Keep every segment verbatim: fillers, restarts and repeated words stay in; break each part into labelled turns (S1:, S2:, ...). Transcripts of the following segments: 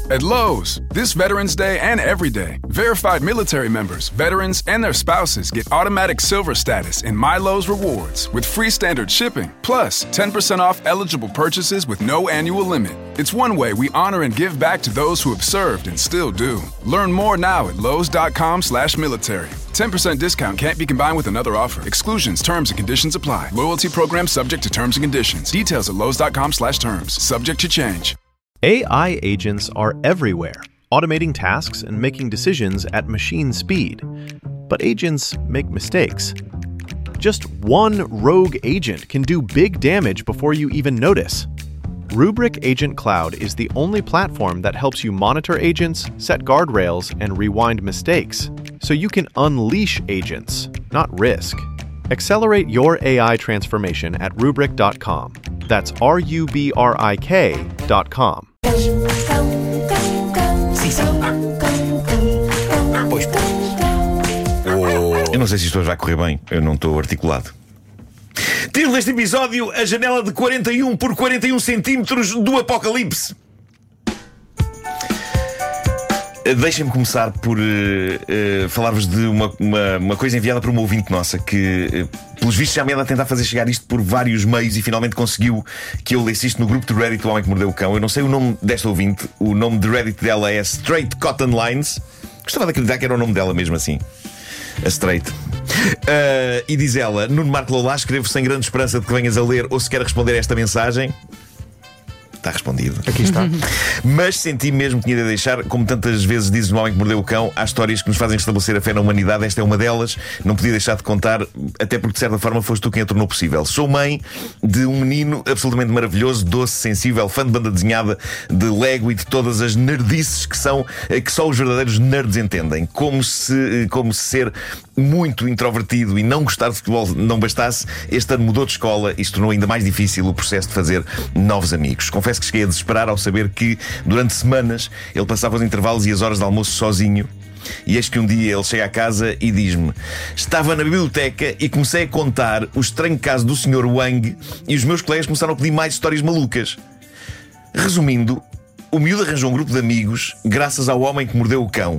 S1: At Lowe's, this Veterans Day and every day, verified military members, veterans, and their spouses get automatic silver status in My Lowe's Rewards with free standard shipping, plus ten percent off eligible purchases with no annual limit. It's one way we honor and give back to those who have served and still do. Learn more now at lowes.com slash military. ten percent discount can't be combined with another offer. Exclusions, terms, and conditions apply. Loyalty program subject to terms and conditions. Details at lowes.com slash terms. Subject to change.
S2: A I agents are everywhere, automating tasks and making decisions at machine speed. But agents make mistakes. Just one rogue agent can do big damage before you even notice. Rubrik Agent Cloud is the only platform that helps you monitor agents, set guardrails, and rewind mistakes, so you can unleash agents, not risk. Accelerate your A I transformation at rubrik dot com. That's R U B R I K dot com.
S3: Eu não sei se isto hoje vai correr bem, eu não estou articulado. Título deste episódio: a janela de quarenta e um por quarenta e um centímetros do apocalipse. Deixem-me começar por uh, uh, falar-vos de uma, uma, uma coisa enviada por uma ouvinte nossa que, uh, pelos vistos, já me anda a tentar fazer chegar isto por vários meios e finalmente conseguiu que eu lesse isto no grupo de Reddit do Homem que Mordeu o Cão. Eu não sei o nome desta ouvinte, o nome de Reddit dela é Straight Cotton Lines. Gostava de acreditar que era o nome dela mesmo assim. A Straight. Uh, e diz ela: Nuno Marco Lola, escrevo sem grande esperança de que venhas a ler ou se quer responder a esta mensagem. Está respondido.
S4: Aqui está.
S3: Mas senti mesmo que tinha de deixar, como tantas vezes dizes no Homem que Mordeu o Cão, há histórias que nos fazem restabelecer a fé na humanidade. Esta é uma delas. Não podia deixar de contar, até porque de certa forma foste tu quem a tornou possível. Sou mãe de um menino absolutamente maravilhoso, doce, sensível, fã de banda desenhada, de Lego e de todas as nerdices que são, que só os verdadeiros nerds entendem. Como se, como se ser muito introvertido e não gostar de futebol não bastasse, este ano mudou de escola e se tornou ainda mais difícil o processo de fazer novos amigos. Confesso que cheguei a desesperar ao saber que durante semanas ele passava os intervalos e as horas de almoço sozinho. E eis que um dia ele chega à casa e diz-me: estava na biblioteca e comecei a contar o estranho caso do senhor Wang e os meus colegas começaram a pedir mais histórias malucas. Resumindo, o miúdo arranjou um grupo de amigos graças ao Homem que Mordeu o Cão.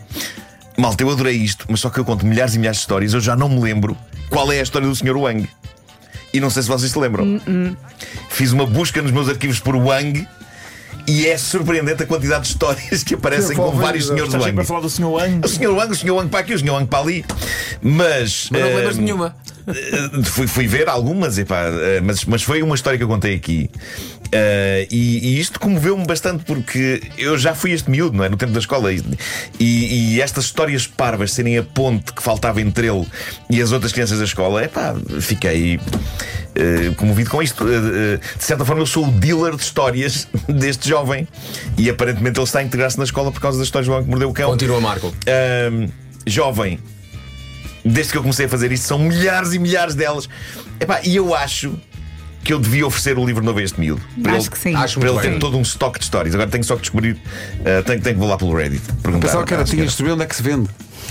S3: Malta, eu adorei isto, mas só que eu conto milhares e milhares de histórias, eu já não me lembro qual é a história do senhor Wang. E não sei se vocês se lembram. Uh-uh. Fiz uma busca nos meus arquivos por Wang e é surpreendente a quantidade de histórias que aparecem com vários senhores Wang.
S4: Para falar do senhor Wang.
S3: O senhor Wang, o senhor Wang para aqui, o senhor Wang para ali. Mas,
S5: mas não
S3: uh,
S5: lembras de nenhuma.
S3: Uh, fui, fui ver algumas, epá, uh, mas, mas foi uma história que eu contei aqui. Uh, e, e isto comoveu-me bastante porque eu já fui este miúdo, não é? No tempo da escola. E, e estas histórias parvas serem a ponte que faltava entre ele e as outras crianças da escola, epá, fiquei uh, comovido com isto. Uh, uh, de certa forma, eu sou o dealer de histórias deste jovem e aparentemente ele está a integrar-se na escola por causa das histórias do Homem que Mordeu o Cão.
S5: Continua, Marco.
S3: Uh, jovem, desde que eu comecei a fazer isto, são milhares e milhares delas. Epá, e eu acho que eu devia oferecer o livro novo a este miúdo. Para
S6: Acho
S3: ele,
S6: que sim.
S5: Acho
S3: para ele
S5: muito
S3: ter
S5: bem.
S3: todo um estoque de histórias. Agora tenho só que descobrir. Uh, tenho, tenho que vou lá pelo Reddit perguntar.
S4: Pensava que era
S3: à
S4: tinhas de saber onde é que se vende.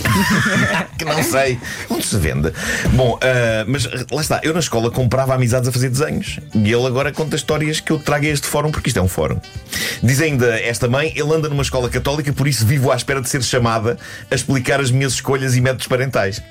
S3: que não sei onde se vende. Bom, uh, mas lá está. Eu na escola comprava amizades a fazer desenhos e ele agora conta histórias que eu trago a este fórum, porque isto é um fórum. Diz ainda esta mãe: ele anda numa escola católica, por isso vivo à espera de ser chamada a explicar as minhas escolhas e métodos parentais.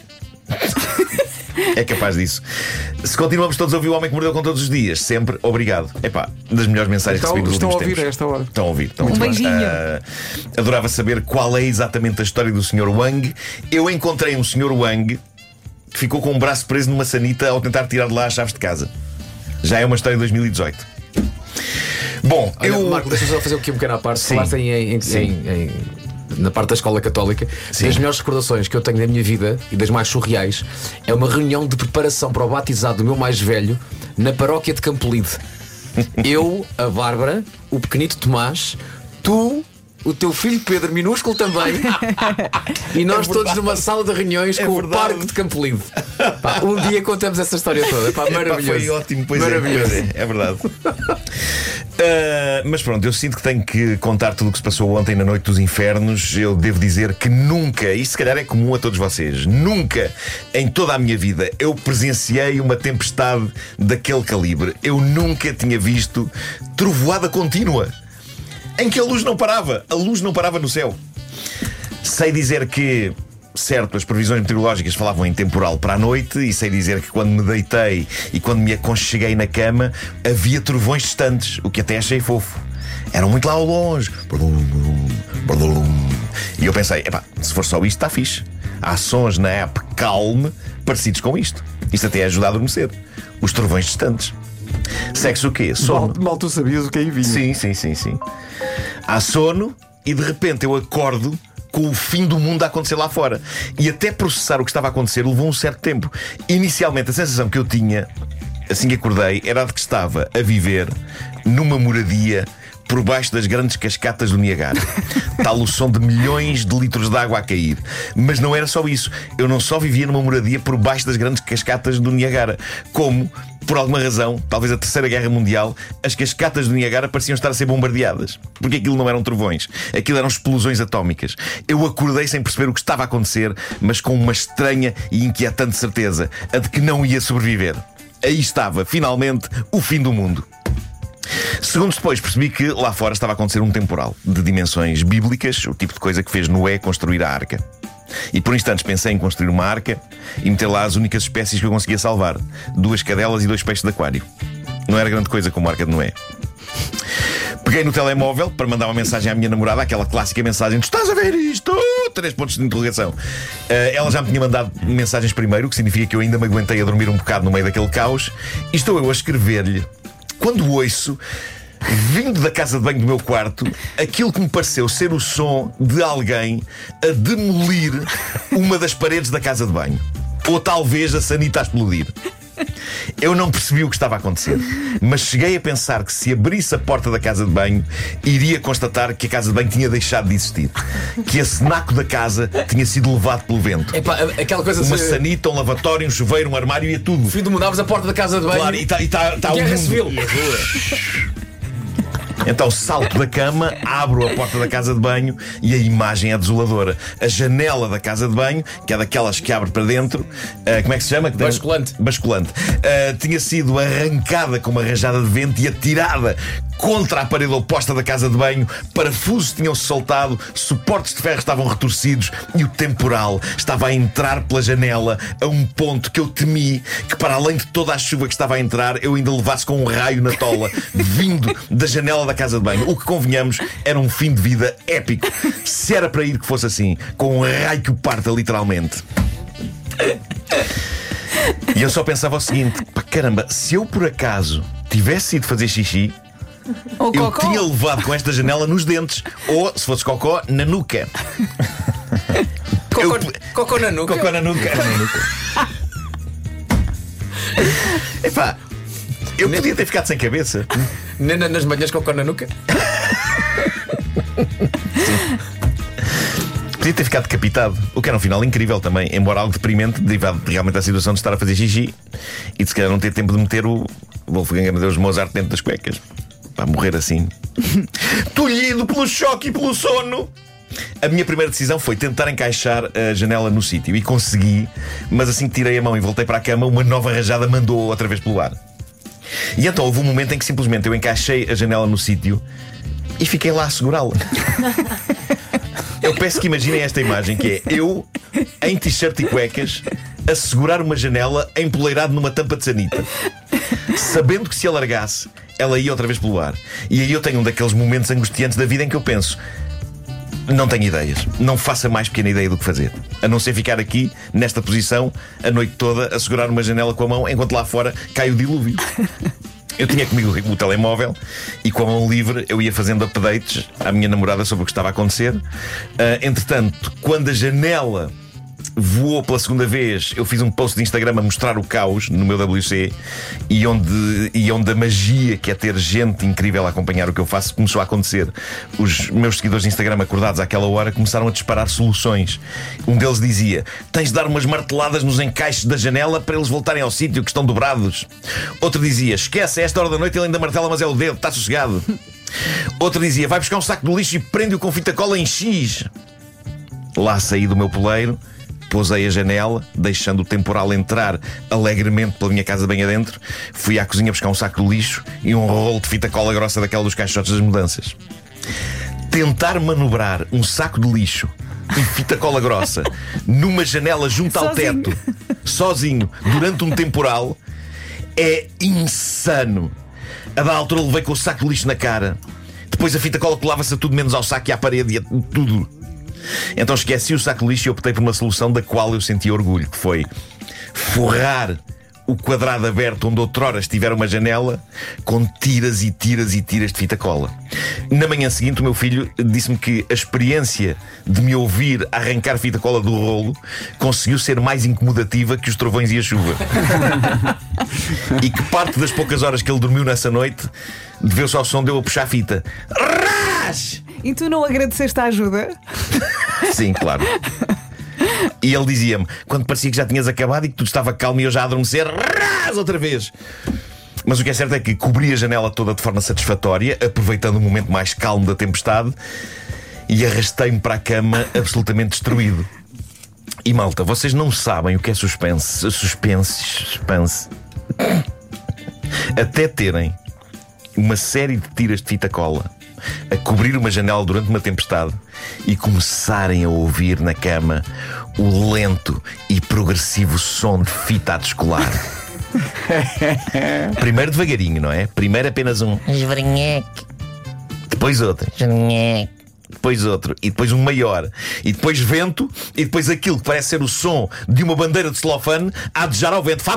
S3: É capaz disso. Se continuamos todos a ouvir o Homem que Mordeu com todos os dias, sempre obrigado. Epá, das melhores mensagens
S4: Estão,
S3: que recebi nos
S4: estão a
S3: últimos
S4: ouvir
S3: tempos.
S4: a esta hora.
S3: Estão a ouvir, estão a
S6: Um
S3: ouvir.
S6: beijinho.
S3: Uh, adorava saber qual é exatamente a história do senhor Wang. Eu encontrei um senhor Wang que ficou com um braço preso numa sanita ao tentar tirar de lá as chaves de casa. Já é uma história de dois mil e dezoito. Bom,
S5: Olha,
S3: eu...
S5: Marco, deixa-me só fazer aqui um pequeno à parte.
S3: Sim.
S5: Falaste em, em, em,
S3: Sim.
S5: em, em, na parte da escola católica.
S3: Sim.
S5: Das melhores recordações que eu tenho da minha vida e das mais surreais é uma reunião de preparação para o batizado do meu mais velho na paróquia de Campolide. Eu, a Bárbara, o pequenito Tomás, tu, o teu filho Pedro, minúsculo também, e nós
S3: É
S5: todos numa sala de reuniões
S3: É
S5: com
S3: verdade.
S5: o Parque de Campolide. Pá, um dia contamos essa história toda. Pá, maravilhoso.
S3: Epá, foi ótimo, pois
S5: maravilhoso.
S3: é, é, é verdade. Uh, mas pronto, eu sinto que tenho que contar tudo o que se passou ontem na noite dos infernos. Eu devo dizer que nunca, isto se calhar é comum a todos vocês, nunca em toda a minha vida eu presenciei uma tempestade daquele calibre. Eu nunca tinha visto trovoada contínua. em que a luz não parava. A luz não parava no céu. Sei dizer que, certo, as previsões meteorológicas falavam em temporal para a noite, e sei dizer que quando me deitei e quando me aconcheguei na cama havia trovões distantes, o que até achei fofo. Eram muito lá ao longe. E eu pensei, epá, se for só isto está fixe. Há sons na app Calm parecidos com isto. Isto até ajuda a adormecer. Os trovões distantes. Segue-se o quê? Sono.
S4: Mal, mal tu sabias o que aí vinha.
S3: Sim, sim, sim, sim. Há sono e de repente eu acordo com o fim do mundo a acontecer lá fora. E até processar o que estava a acontecer levou um certo tempo. Inicialmente a sensação que eu tinha, assim que acordei, era de que estava a viver numa moradia por baixo das grandes cascatas do Niagara. Tal o som de milhões de litros de água a cair. Mas não era só isso. Eu não só vivia numa moradia por baixo das grandes cascatas do Niagara, como, por alguma razão, talvez a Terceira Guerra Mundial, as cascatas do Niagara pareciam estar a ser bombardeadas. Porque aquilo não eram trovões, aquilo eram explosões atómicas. Eu acordei sem perceber o que estava a acontecer, mas com uma estranha e inquietante certeza, a de que não ia sobreviver. Aí estava, finalmente, o fim do mundo. Segundos depois percebi que lá fora estava a acontecer um temporal de dimensões bíblicas, o tipo de coisa que fez Noé construir a arca. E por instantes pensei em construir uma arca e meter lá as únicas espécies que eu conseguia salvar: duas cadelas e dois peixes de aquário. Não era grande coisa como a arca de Noé. Peguei no telemóvel para mandar uma mensagem à minha namorada, aquela clássica mensagem: tu estás a ver isto? Três pontos de interrogação. uh, Ela já me tinha mandado mensagens primeiro, o que significa que eu ainda me aguentei a dormir um bocado no meio daquele caos. E estou eu a escrever-lhe quando ouço, vindo da casa de banho do meu quarto, aquilo que me pareceu ser o som de alguém a demolir uma das paredes da casa de banho. Ou talvez a sanita a explodir. Eu não percebi o que estava a acontecer, mas cheguei a pensar que se abrisse a porta da casa de banho, iria constatar que a casa de banho tinha deixado de existir, que a cenaco da casa tinha sido levado pelo vento.
S5: Epá, aquela coisa
S3: Uma
S5: se...
S3: sanita, um lavatório, um chuveiro, um armário e é tudo.
S5: Fim do mundo, abres a porta da casa de banho.
S3: Claro, e está tá, tá o
S5: Guerra
S3: mundo
S5: Civil.
S3: e a rua. Então salto da cama, abro a porta da casa de banho e a imagem é desoladora. A janela da casa de banho, que é daquelas que abre para dentro, uh, como é que se chama?
S5: Basculante.
S3: Basculante. Uh, tinha sido arrancada com uma rajada de vento e atirada contra a parede oposta da casa de banho. Parafusos tinham-se soltado, suportes de ferro estavam retorcidos e o temporal estava a entrar pela janela a um ponto que eu temi que, para além de toda a chuva que estava a entrar, eu ainda levasse com um raio na tola vindo da janela da casa de banho. O que, convenhamos, era um fim de vida épico. Se era para ir que fosse assim, com um raio que o parta literalmente. E eu só pensava o seguinte: pá, caramba, se eu por acaso tivesse ido fazer xixi,
S6: Ou
S3: eu
S6: cocó.
S3: tinha levado com esta janela nos dentes. Ou, se fosse cocó, na nuca.
S5: Cocó,
S3: Eu-
S5: cocó na nuca.
S3: Cocó na nuca. Epá, eu podia ter ficado sem cabeça.
S5: Nem na- nas manhãs cocó na nuca.
S3: Podia ter ficado decapitado, o que era um final incrível também, embora algo deprimente, derivado de realmente da situação de estar a fazer xixi e de se calhar não ter tempo de meter o Wolfgang Amadeus Mozart dentro das cuecas. Para morrer assim. Tolhido pelo choque e pelo sono. A minha primeira decisão foi tentar encaixar a janela no sítio, e consegui, mas assim que tirei a mão e voltei para a cama, uma nova rajada mandou outra vez pelo ar. E então houve um momento em que simplesmente eu encaixei a janela no sítio e fiquei lá a segurá-la. Eu peço que imaginem esta imagem, que é eu, em t-shirt e cuecas, a segurar uma janela empoleirado numa tampa de sanita, sabendo que se alargasse, ela ia outra vez pelo ar. E aí eu tenho um daqueles momentos angustiantes da vida em que eu penso: não tenho ideias, não faço a mais pequena ideia do que fazer, a não ser ficar aqui, nesta posição, a noite toda, a segurar uma janela com a mão, enquanto lá fora cai o dilúvio. Eu tinha comigo o telemóvel e, com a mão livre, eu ia fazendo updates à minha namorada sobre o que estava a acontecer. uh, Entretanto, quando a janela voou pela segunda vez, eu fiz um post de Instagram a mostrar o caos no meu W C, e onde, e onde a magia que é ter gente incrível a acompanhar o que eu faço começou a acontecer. Os meus seguidores de Instagram, acordados àquela hora, começaram a disparar soluções. Um deles dizia: tens de dar umas marteladas nos encaixes da janela para eles voltarem ao sítio, que estão dobrados. Outro dizia: esquece, a esta hora da noite ele ainda martela, mas é o dedo, está sossegado. Outro dizia: vai buscar um saco de lixo e prende-o com fita cola em X. Lá saí do meu poleiro, pousei a janela, deixando o temporal entrar alegremente pela minha casa bem adentro. Fui à cozinha buscar um saco de lixo e um rolo de fita cola grossa daquela dos caixotes das mudanças. Tentar manobrar um saco de lixo e fita cola grossa numa janela junto ao
S4: Sozinho.
S3: teto, sozinho, durante um temporal, é insano. A da altura levei com o saco de lixo na cara. Depois a fita cola colava-se a tudo menos ao saco e à parede e a tudo. Então esqueci o saco de lixo e optei por uma solução da qual eu senti orgulho, que foi forrar o quadrado aberto onde outrora estivera uma janela com tiras e tiras e tiras de fita cola. Na manhã seguinte o meu filho disse-me que a experiência de me ouvir arrancar fita cola do rolo conseguiu ser mais incomodativa que os trovões e a chuva. E que parte das poucas horas que ele dormiu nessa noite deveu-se ao som de eu a puxar a fita. Ras!
S4: E tu não agradeceste a ajuda?
S3: Sim, claro. E ele dizia-me, quando parecia que já tinhas acabado e que tudo estava calmo e eu já a adormecer, ras, outra vez. Mas o que é certo é que cobri a janela toda de forma satisfatória, aproveitando o momento mais calmo da tempestade, e arrastei-me para a cama absolutamente destruído. E malta, vocês não sabem o que é suspense. Suspense, suspense. Até terem uma série de tiras de fita cola a cobrir uma janela durante uma tempestade e começarem a ouvir na cama o lento e progressivo som de fita a descolar. Primeiro devagarinho, não é? Primeiro apenas um esvrinheque, depois outro esvrinheque, depois outro, e depois um maior, e depois vento, e depois aquilo que parece ser o som de uma bandeira de celofane a adejar ao vento.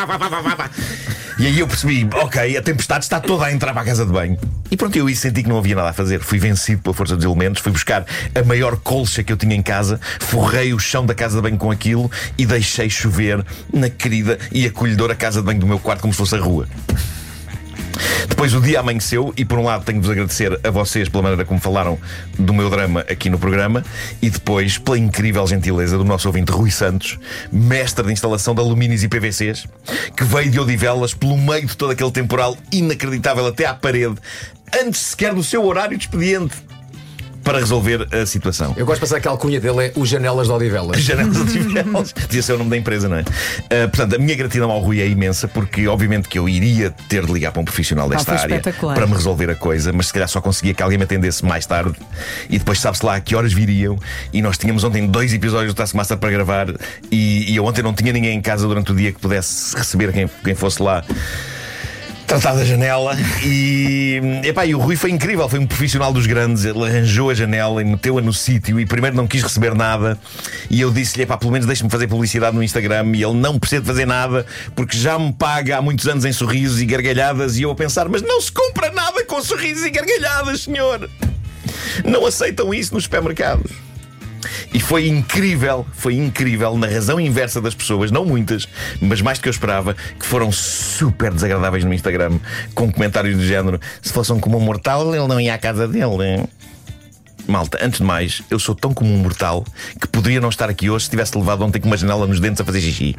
S3: E aí eu percebi, ok, a tempestade está toda a entrar para a casa de banho. E pronto, eu aí senti que não havia nada a fazer. Fui vencido pela força dos elementos, fui buscar a maior colcha que eu tinha em casa, forrei o chão da casa de banho com aquilo e deixei chover na querida e acolhedora casa de banho do meu quarto como se fosse a rua. Depois o dia amanheceu e por um lado tenho de vos agradecer a vocês pela maneira como falaram do meu drama aqui no programa, e depois pela incrível gentileza do nosso ouvinte Rui Santos, mestre de instalação de alumínios e P V Cs, que veio de Odivelas pelo meio de todo aquele temporal inacreditável até à parede, antes sequer do seu horário de expediente, para resolver a situação.
S5: Eu gosto de pensar que a alcunha dele é o Janelas de Odivelas.
S3: Janelas de Odivelas. Devia ser o nome da empresa, não é? Uh, portanto, a minha gratidão ao Rui é imensa, porque obviamente que eu iria ter de ligar para um profissional desta
S4: ah,
S3: área para me resolver a coisa, mas se calhar só conseguia que alguém me atendesse mais tarde e depois sabe-se lá a que horas viriam. E nós tínhamos ontem dois episódios do Taskmaster para gravar e, e eu ontem não tinha ninguém em casa durante o dia que pudesse receber quem, quem fosse lá tratar da janela. E, epá, e o Rui foi incrível, foi um profissional dos grandes. Ele arranjou a janela e meteu-a no sítio e primeiro não quis receber nada. E eu disse-lhe, epá, pelo menos deixe-me fazer publicidade no Instagram. E ele não precisa de fazer nada porque já me paga há muitos anos em sorrisos e gargalhadas. E eu a pensar, mas não se compra nada com sorrisos e gargalhadas, senhor. Não aceitam isso nos supermercados. E foi incrível, foi incrível, na razão inversa das pessoas, não muitas, mas mais do que eu esperava, que foram super desagradáveis no Instagram, com comentários do género: se fossem como um mortal, ele não ia à casa dele. Malta, antes de mais, eu sou tão como um mortal que poderia não estar aqui hoje se tivesse levado ontem com uma janela nos dentes a fazer xixi.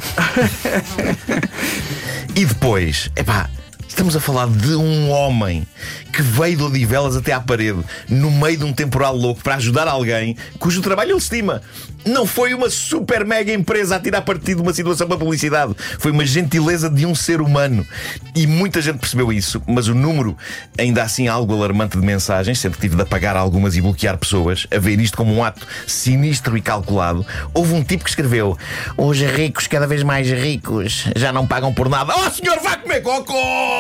S3: E depois, epá, estamos a falar de um homem que veio de Odivelas até à parede, no meio de um temporal louco, para ajudar alguém cujo trabalho ele estima. Não foi uma super mega empresa a tirar partido de uma situação para publicidade. Foi uma gentileza de um ser humano. E muita gente percebeu isso, mas o número, ainda assim algo alarmante de mensagens, sendo que tive de apagar algumas e bloquear pessoas, a ver isto como um ato sinistro e calculado. Houve um tipo que escreveu: os ricos cada vez mais ricos já não pagam por nada. Oh, senhor, vá comer cocô!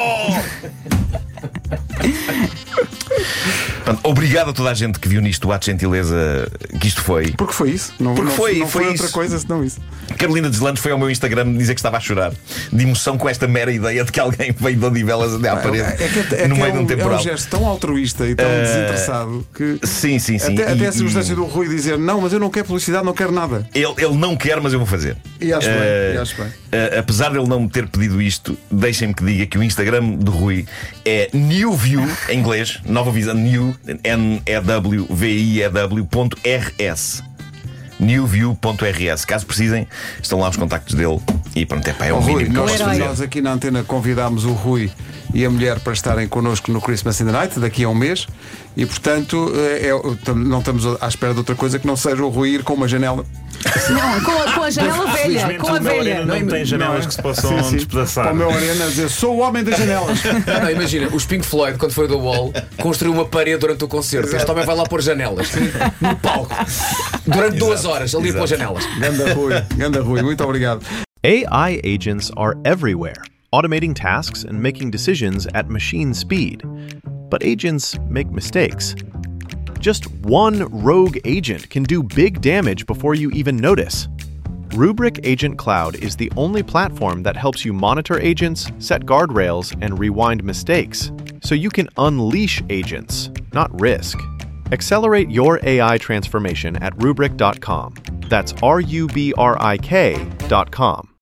S3: Portanto, obrigado a toda a gente que viu nisto o ato de gentileza que isto foi.
S6: Porque foi isso. Não,
S3: Porque
S6: não,
S3: foi,
S6: não foi,
S3: foi
S6: outra
S3: isso.
S6: coisa senão isso.
S3: Carolina Deslandes foi ao meu Instagram dizer que estava a chorar de emoção com esta mera ideia de que alguém veio de Odivelas até à parede,
S6: É que, é
S3: no
S6: que
S3: meio
S6: é um,
S3: de um temporal.
S6: É um gesto tão altruísta e tão uh, desinteressado que.
S3: Sim, sim, sim.
S6: Até,
S3: e,
S6: até a circunstância
S3: e...
S6: do Rui dizer: não, mas eu não quero publicidade, não quero nada.
S3: Ele, ele não quer, mas eu vou fazer.
S6: E acho
S3: uh,
S6: bem, e acho bem.
S3: Uh, apesar de ele não me ter pedido isto, deixem-me que diga que o Instagram do Rui é newview, em inglês, nova visão, new, N E W V I E W ponto R S. newview ponto R S. Caso precisem, estão lá os contactos dele. E pronto, é pá, é um
S6: oh, Rui,
S3: mínimo que eu
S6: nós,
S3: posso fazer.
S6: nós aqui na antena convidámos o Rui e a mulher para estarem connosco no Christmas in the Night daqui a um mês. E portanto, é, é, tam- não estamos à espera de outra coisa que não seja o ruir com uma janela.
S4: Não, com a, com a janela velha.
S7: Felizmente
S4: Com a
S7: o meu
S4: velha.
S7: arena não tem janelas que se possam
S6: Sim, sim.
S7: despedaçar.
S6: Para o meu arena a dizer, sou o homem das janelas.
S5: Não, não, imagina, os Pink Floyd, quando foi do Wall, construiu uma parede durante o concerto. Este homem vai lá pôr janelas no palco durante duas horas, ali a pôr janelas.
S6: Ganda Rui, Ganda Rui, muito obrigado.
S2: A I agents are everywhere, automating tasks and making decisions at machine speed. But agents make mistakes. Just one rogue agent can do big damage before you even notice. Rubrik Agent Cloud is the only platform that helps you monitor agents, set guardrails, and rewind mistakes, so you can unleash agents, not risk. Accelerate your A I transformation at rubrik dot com. That's R U B R I K dot com.